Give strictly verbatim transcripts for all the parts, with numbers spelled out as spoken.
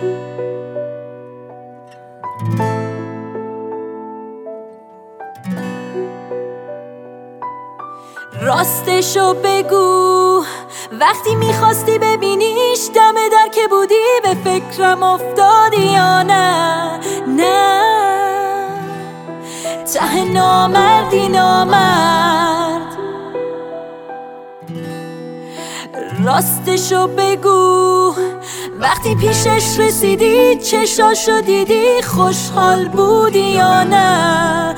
راستشو بگو وقتی میخواستی ببینیش دم در که بودی به فکرم افتادی یا نه نه ته نامردی نامرد راستشو بگو وقتی پیشش رسیدی چشاشو دیدی خوشحال بودی یا نه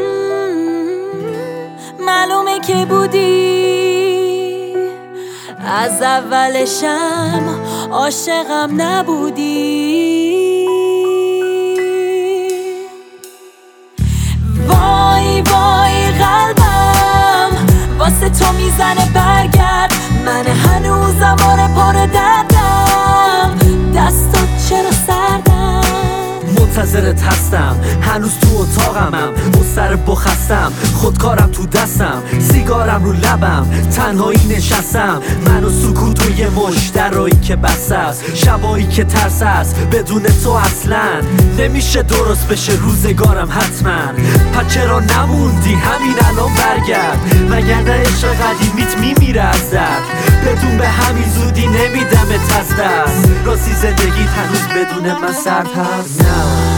معلومه که بودی از اولشم عاشقم نبودی وای وای قلبم واسه تو میزنه برگرد من هنوزم آره پر دردم دستات چرا سردم منتظرت هستم هنوز تو اتاقمم مستر بخستم خودکارم تو دستم سیگارم رو لبم تنهایی نشستم من و سکوت و یه مشترایی که بس است شبایی که ترس است بدون تو اصلا نمیشه درست بشه روزگارم حتما پس چرا نموندی همین الان برگرد وگرنه عشق قدیمیت میمیره از درد بدون به همین زودی نمیدمت از دست راستی زندگیت هنوز بدون من سرد هست نه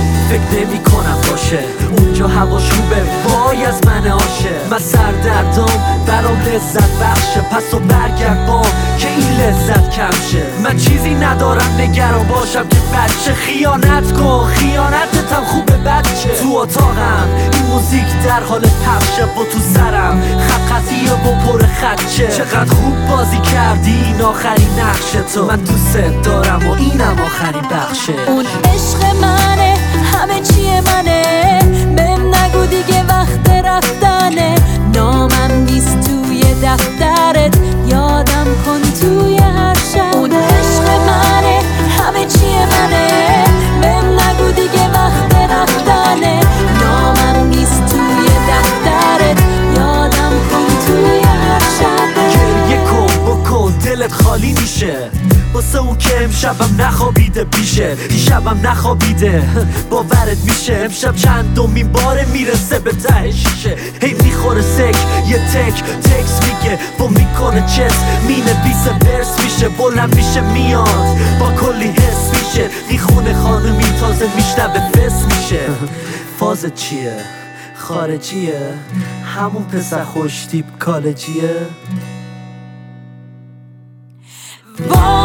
فکر نمی کنم باشه اونجا هواش خوبه وای از من عاشق من سردردام برام لذت بخشه پس تو برگرد با که این لذت کم شه من چیزی ندارم نگران باشم که بچه خیانت کن خیانتتم خوبه بچه تو اتاقم این موزیک در حال پخشه و تو سرم خط خطیه و پر خدشه چقدر خوب بازی کردی این آخرین نقشه تو من دوست دارم و اینم آخرین بخشه اون عشق منه همه چیه منه بهم نگو دیگه وقت رفتنه نامم نیست توی دفترت یادم کن توی هر شب اون عشق منه همه چیه منه بهم نگو دیگه وقت رفتنه نامم نیست توی دفترت یادم کن توی هر شب گریه کن بکن دلت خالی میشه واسه اون که امشبم نخوابیده پیشه دیشبم نخوابیده باورت میشه امشب چندمین باره میرسه به ته شیشه هی میخوره سک یه تک تکس میگه با میکنه چس مینویسه ورس میشه بلند میشه میاد با کلی حس میشه میخونه خانومی تازه میشنوه فس میشه فازت چیه؟ خارجیه؟ همون پسر خوش تیپ کالجیه؟